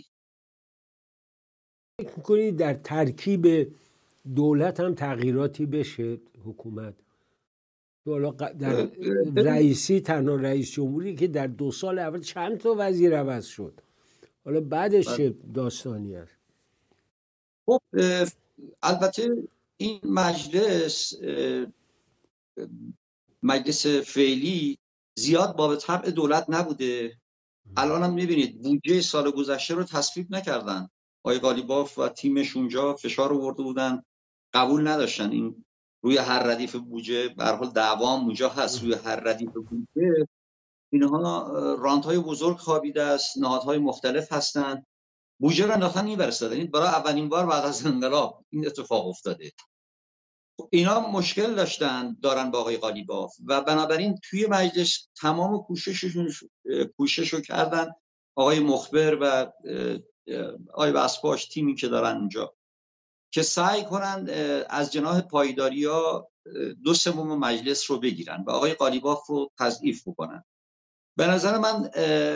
Speaker 4: فکر می‌کنید در ترکیب دولت هم تغییراتی بشه حکومت؟ در رئیسی تنها رئیس جمهوری که در دو سال اول چند تا وزیر عوض شد، حالا بعدش چه داستانی هست؟
Speaker 5: خب البته این مجلس مجلس فعلی زیاد باب طبع دولت نبوده. الان هم میبینید بودجه سال گذشته رو تصویب نکردن. آقای قالیباف و تیمش اونجا فشار آورده بودن، قبول نداشتن. این روی هر ردیف بودجه به هر حال دعوام اونجا هست، روی هر ردیف بودجه اینها رانت‌های بزرگ خوابیده است، نهادهای مختلف هستن، بودجه رو انداختن این برساده. این برای اولین بار بعد از انقلاب این اتفاق افتاده. اینا مشکل داشتن دارن با آقای قالیباف و بنابراین توی مجلس تمام کوشششون کوششو کردن آقای مخبر و آقای بسپاش، تیمی که دارن اونجا، که سعی کنن از جناح پایداری‌ها دو سوم مجلس رو بگیرن و آقای قالیباف رو تضعیف بکنن. به نظر من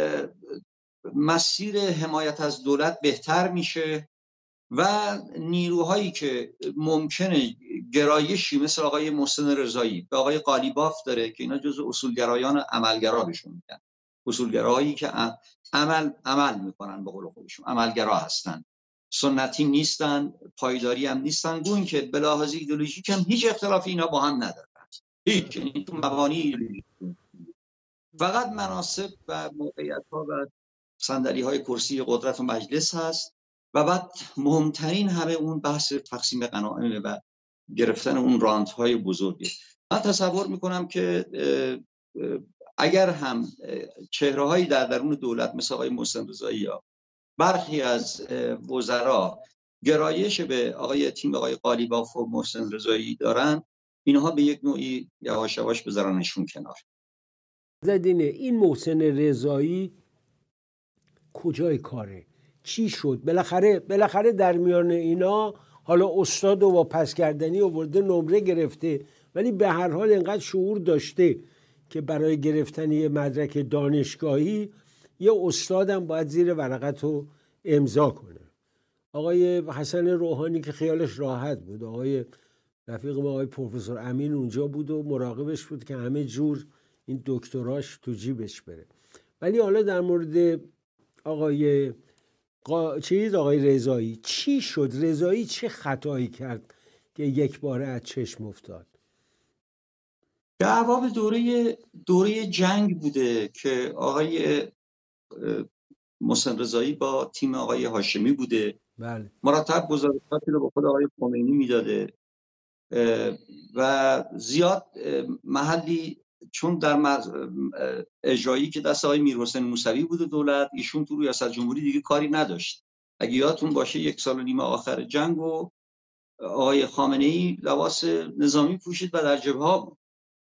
Speaker 5: مسیر حمایت از دولت بهتر میشه و نیروهایی که ممکنه گرایشی مثل آقای محسن رضایی به آقای قالیباف داره که اینا جزو اصولگرایان عملگرا بهشون میگن، اصولگراهایی که عمل عمل میکنن، به قول خودشون عملگرا هستن، سنتی نیستن، پایداری هم نیستن، گوین که به لحاظ ایدئولوژیک هم هیچ اختلافی اینا با هم ندارن، هیچ، یعنی تو مبانی ایدئولوژیک فقط مناصب و موقعیت‌ها و صندلی‌های کرسی قدرت و مجلس هست و بعد مهمترین همه اون بحث تقسیم غنایم و گرفتن اون رانت‌های بزرگه. من تصور میکنم که اگر هم چهره‌هایی در درون دولت مثل آقای محسن رضایی یا برخی از وزرا گرایش به آقای تیم آقای قالیباف و محسن رضایی دارن، اینها به یک نوعی یواش یواش بذارنشون کنار.
Speaker 4: زدینه این محسن رضایی کجای کاره؟ چی شد؟ بالاخره بالاخره در میان اینا حالا استاد و با پس کردنی آورده نمره گرفته، ولی به هر حال اینقدر شعور داشته که برای گرفتن یه مدرک دانشگاهی یه استادم باید زیر ورقت رو امضا کنه. آقای حسن روحانی که خیالش راحت بود، آقای رفیق ما آقای پروفسور امین اونجا بود و مراقبش بود که همه جور این دکتراش تو جیبش بره. ولی حالا در مورد آقای قا... چیز آقای رضایی چی شد؟ رضایی چه خطایی کرد که یک باره از چشم افتاد؟
Speaker 5: دعوا به دوره دوره جنگ بوده که آقای محسن رضایی با تیم آقای هاشمی بوده.
Speaker 4: بله.
Speaker 5: مرتب گزارشاتی رو به خود آقای خمینی میداده و زیاد محلی، چون در اجرایی که دست آقای میرحسین موسوی بود دولت، ایشون تو ریاست جمهوری دیگه کاری نداشت. اگه یادتون باشه یک سال و نیم آخر جنگ و آقای خامنه‌ای لباس نظامی پوشید و در جبهه بود،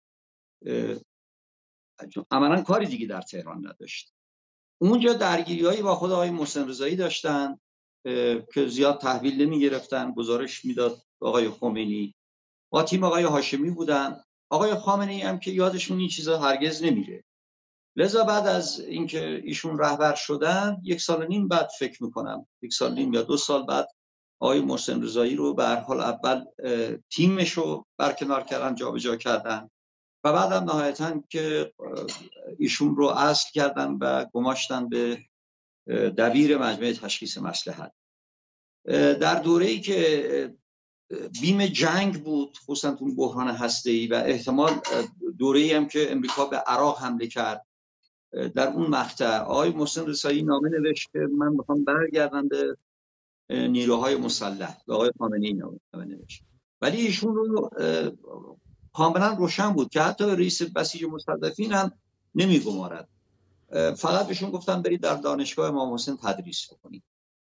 Speaker 5: عملاً کاری دیگه در تهران نداشت. اونجا درگیری‌هایی با خود آقای محسن رضایی داشتن که زیاد تحویل نمی‌گرفتن، گزارش میداد آقای خمینی. با تیم آقای هاشمی بودن آقای خامنه ای هم که یادشون این چیزا هرگز نمیره. لذا بعد از اینکه ایشون رهبر شدن یک سال و نیم بعد فکر میکنم یک سال و نیم یا دو سال بعد آقای محسن رضایی رو به هر حال اول تیمش رو برکنار کردن، جابجا کردن و بعدم نهایتاً که ایشون رو اصل کردن و گماشتن به دبیر مجمع تشخیص مصلحت. در دوره‌ای که بیم جنگ بود، خصوصا تو بحران هسته‌ای و احتمال دوره‌ای هم که امریکا به عراق حمله کرد، در اون مقطع آقای محسن رضایی نامه نوشت که من میخوام برگردم به نیروهای مسلح، به آقای خامنه‌ای نامه نوشت. ولی ایشون رو کاملا روشن بود که حتی رئیس بسیج مستضعفین هم نمیگمارد. فقط بهشون گفتم برید در دانشگاه امام حسین تدریس بکنید.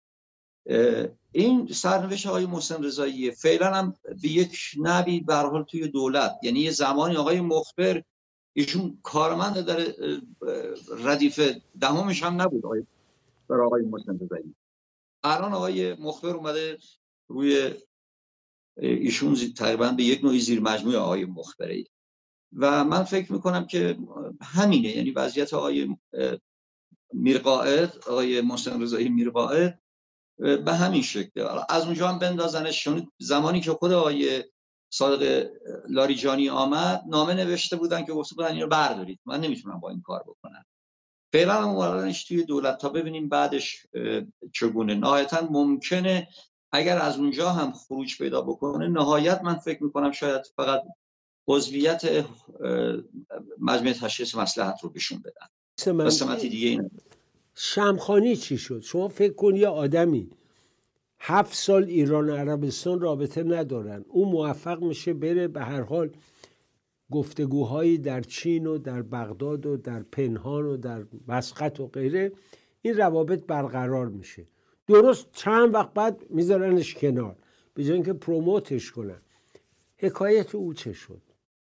Speaker 5: این سرنوشت آقای محسن رضایی فعلا هم به یک نحوی به هر حال توی دولت، یعنی یه زمانی آقای مخبر ایشون کارمند در ردیف دهمش هم نبود آقای بر آقای محسن رضایی. الان آقای مخبر اومده روی ایشون تقریبا به یک نوعی زیر مجموعه آقای مخبری و من فکر میکنم که همینه، یعنی وضعیت آقای میرقائد، آقای محسن رضایی میرقائد به همین شکله. از اونجا هم بندازنش، چون زمانی که خود آقای صادق لاریجانی آمد نامه نوشته بودن که گفته بودن اینو بردارید، من نمیتونم با این کار بکنم. فعلا هم اومدنش توی دولت تا ببینیم بعدش چگونه. نهایتا ممکنه اگر از اونجا هم خروج پیدا بکنه، نهایت من فکر میکنم شاید فقط عضویت مجمع تشخیص مصلحت رو بهشون بدن. قسمتی دیگه اینه.
Speaker 4: شمخانی چی شد؟ شما فکر کن یه آدمی هفت سال ایران و عربستان رابطه ندارن، اون موفق میشه بره به هر حال گفتگوهایی در چین و در بغداد و در پنهان و در مسقط و غیره، این روابط برقرار میشه. درست چند وقت بعد میذارنش کنار به جای اینکه پروموتش کنن. حکایت او چه شد؟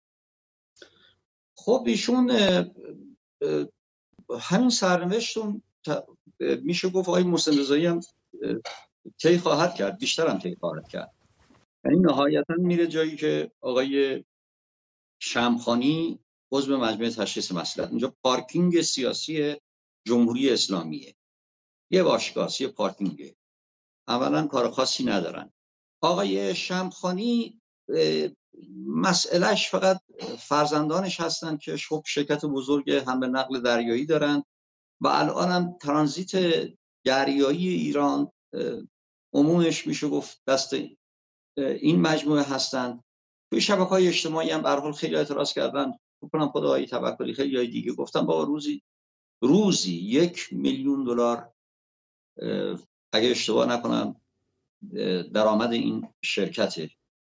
Speaker 5: خب ایشون همین سرنوشتون میشه گفت آقای محسن رضایی هم طی خواهد کرد، بیشتر هم طی خواهد کرد. یعنی نهایتا میره جایی که آقای شمخانی عضو مجمع تشخیص مصلحت، اینجا پارکینگ سیاسی جمهوری اسلامیه، یه باشگاه، یه پارکینگه، اولا کار خاصی ندارن. آقای شمخانی مسئلهش فقط فرزندانش هستن که خب شرکت بزرگ حمل نقل دریایی دارن و الان هم ترانزیت دریایی ایران عمومش میشه گفت دست این مجموعه هستن. توی شبکه‌های اجتماعی هم به هر حال خیلی اعتراض کردن. فکر کنم خود آقای توکلی خیلی جای دیگه گفتن بابا روزی روزی یک میلیون دلار اگه اشتباه نکنم درآمد این شرکته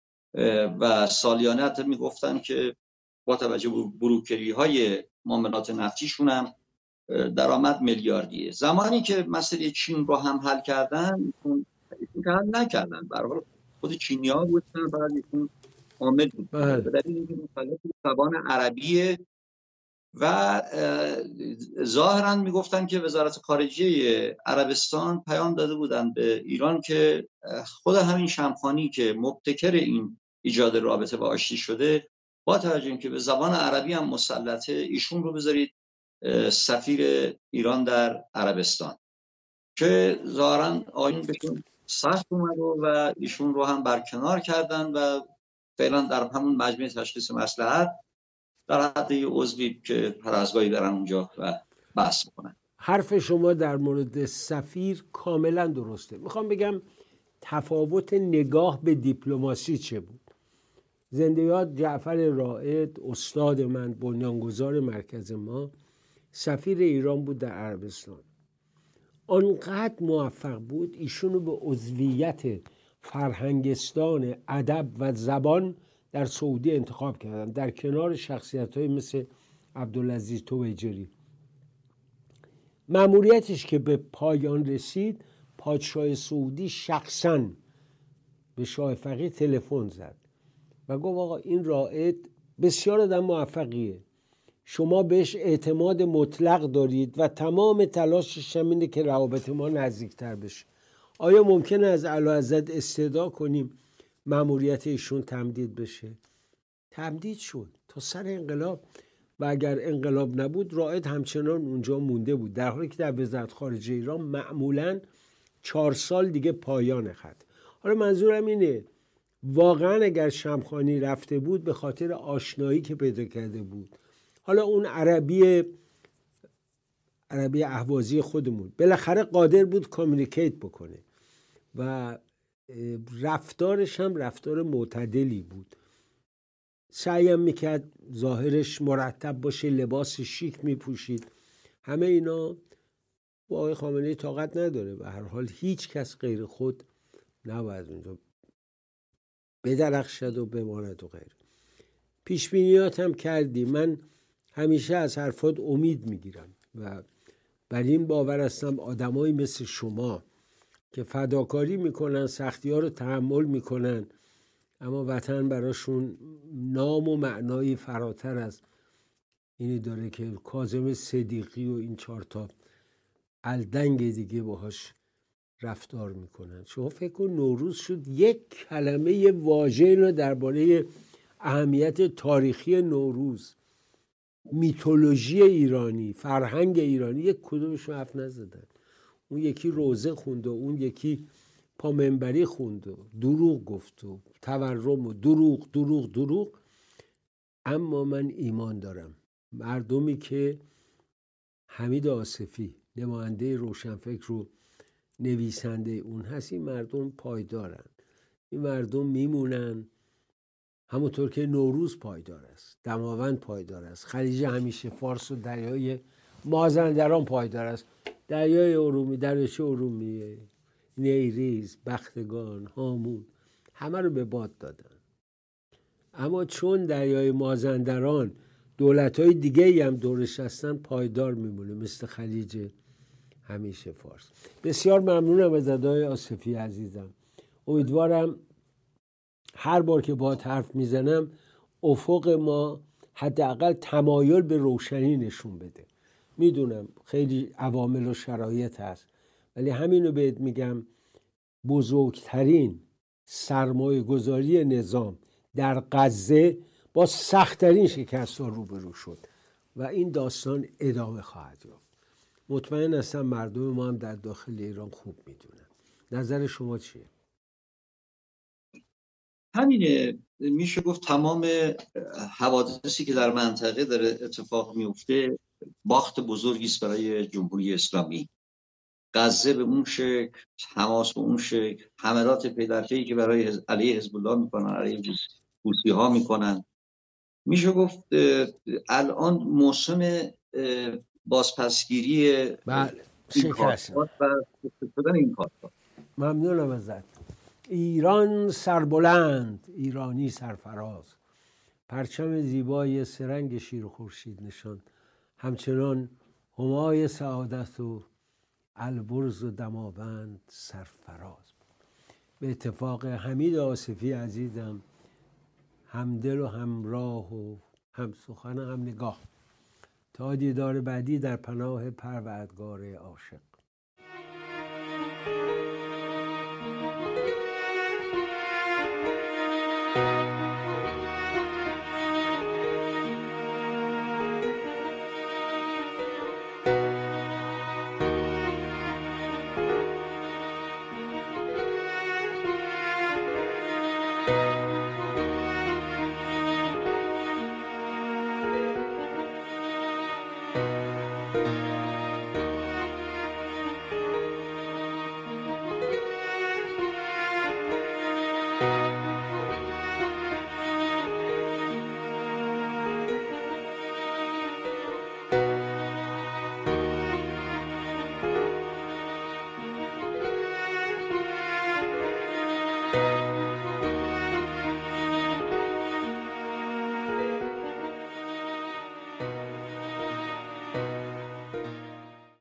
Speaker 5: و سالیانه حتی میگفتن که با توجه به بروکری های معاملات نفتیشون هم درآمد میلیاردیه. زمانی که مسئله چین رو هم حل کردن، اون که حل نکردن، به هر حال خود چینی‌ها بودن، بعد ایشون عامل بود. به دلیل اینکه مخالف زبان عربیه و ظاهرا میگفتن که وزارت خارجه عربستان پیام داده بودن به ایران که خود همین شمخانی که مبتکر این ایجاد رابطه با آشتی شده، با توجه اینکه به زبان عربی هم مسلطه، ایشون رو بذارید سفیر ایران در عربستان، که ظاهرا آیین بهشون سخت اومد و ایشون رو هم برکنار کردن و فعلا در همون مجمع تشخیص مصلحت در حد یه عضوی که هر از گاهی برن اونجا و بحث بکنن.
Speaker 4: حرف شما در مورد سفیر کاملا درسته. میخوام بگم تفاوت نگاه به دیپلماسی چه بود. زنده یاد جعفر رائد، استاد من، بنیانگذار مرکز ما، سفیر ایران بود در عربستان. آنقدر موفق بود ایشونو به عضویت فرهنگستان ادب و زبان در سعودی انتخاب کردن، در کنار شخصیت‌های مثل عبدالعزیز تویجری. مأموریتش که به پایان رسید، پادشاه سعودی شخصاً به شاه فقیه تلفن زد و گفت آقا این رائد بسیار آدم موفقیه، شما بهش اعتماد مطلق دارید و تمام تلاشش هم اینه که روابط ما نزدیکتر بشه. آیا ممکنه از اعلیحضرت استدعا کنیم مأموریت ایشون تمدید بشه؟ تمدید شد تا سر انقلاب و اگر انقلاب نبود رائد همچنان اونجا مونده بود، در حالی که در وزارت خارجه ایران معمولاً چهار سال دیگه پایان خط. حالا منظورم اینه واقعا اگر شمخانی رفته بود به خاطر آشنایی که پیدا کرده بود، حالا اون عربی عربی اهوازی خودمون بالاخره قادر بود کامیونیکیت بکنه و رفتارش هم رفتار معتدلی بود، سعیم میکرد ظاهرش مرتب باشه، لباس شیک میپوشید. همه اینا با آقای خامنه‌ای طاقت نداره. به هر حال هیچ کس غیر خود نباید اونجا بدرخشد و بماند و غیره. پیشبینیات هم کردی. من همیشه از حرفات امید میگیرم و بر این باور هستم آدمایی مثل شما که فداکاری میکنن، سختی ها رو تحمل میکنن، اما وطن براشون نام و معنایی فراتر از اینی داره که کاظم صدیقی و این چهارتا الدنگ دیگه باهاش رفتار میکنن. شما فکر کن نوروز شد یک کلمه واژه رو درباره اهمیت تاریخی نوروز، میتولوژی ایرانی، فرهنگ ایرانی، یک کدومشون حرف نزدن. اون یکی روزه خوند و اون یکی پامنبری خوند و دروغ گفت و تورم و دروغ دروغ دروغ. اما من ایمان دارم مردمی که حمید آصفی نماینده روشنفکر رو نویسنده اون هست، این مردم پایدارن، این مردم میمونن، همونطور که نوروز پایدار است، دماوند پایدار است، خلیج همیشه فارس و دریای مازندران پایدار است، دریای ارومی، دریاچه ارومیه، نیریز، بختگان، هامون، همه رو به باد دادن. اما چون دریای مازندران دولت‌های دیگه هم دورش هستن پایدار میمونه، مثل خلیج همیشه فارس. بسیار ممنونم از ادای آصفی عزیزم. امیدوارم هر بار که باهات حرف میزنم افق ما حداقل تمایل به روشنی نشون بده. میدونم خیلی عوامل و شرایط هست، ولی همینو بهت میگم، بزرگترین سرمایه گذاری نظام در غزه با سخت‌ترین شکست ها روبرو شد و این داستان ادامه خواهد یافت. مطمئن هستم مردم ما هم در داخل ایران خوب میدونن. نظر شما چیه؟
Speaker 5: همینه، میشه گفت تمام حوادثی که در منطقه داره اتفاق میفته باخت بزرگی است برای جمهوری اسلامی. غزه به اون شکل، حماس به اون شکل، حملات پیدرپی که برای علیه حزب الله میکنن، علیه حوثی ها میکنن. میشه گفت الان موسم بازپسگیری
Speaker 4: بله شکست
Speaker 5: و شدن این کار.
Speaker 4: ممنونم ازت. ایران سربلند، ایرانی سرفراز، پرچم زیبای سرنگ شیر و خورشید نشان، همچنان همای سعادت و البرز و دماوند سرفراز. به اتفاق حمید آصفی عزیزم همدل و همراه و هم سخن هم نگاه. تا دیدار بعدی در پناه پروردگار عاشق.
Speaker 11: Thank you.